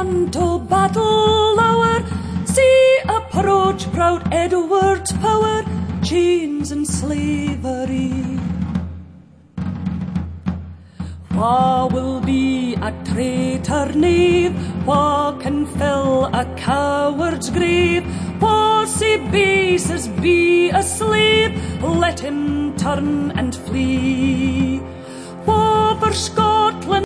front o' battle lower, see approach proud Edward's power, chains and slavery. Wha will be a traitor knave? Wha can fill a coward's grave? Wha sae base as be a slave? Let him turn and flee. Wha for Scotland